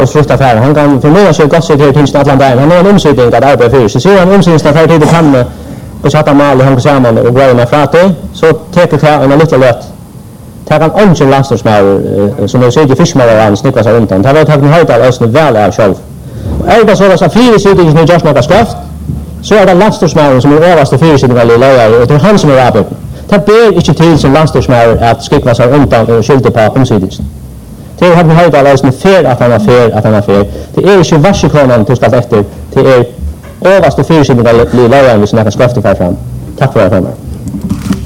och frukta affärer. Han kan förmodligen sig gott sig till tinst Atlanten. Han har en omsättning att arbeta för. Så ser han omsättningsaffär till kan och sätta mal och hänga samman och gå med frat så tar det en lite lätt. Det kan ungen landstorsmäär som är så fiskmäär snickras runt. Det har tagit höjt all ösn väl är själv. Är det så att fler sidor nu just några skaft så är det landstorsmäär som är överste fyrsiden i läger och det är han som är arbetet. Det ber inte till som landstorsmäär att skicka sig undan och skylta på omsidan. Det har vi höjt all ösn fel att han är fel. Det är inte varsekronan du ska efter. Det är överste fyrsiden i läger som jag kan skafta för fram. Tack för det.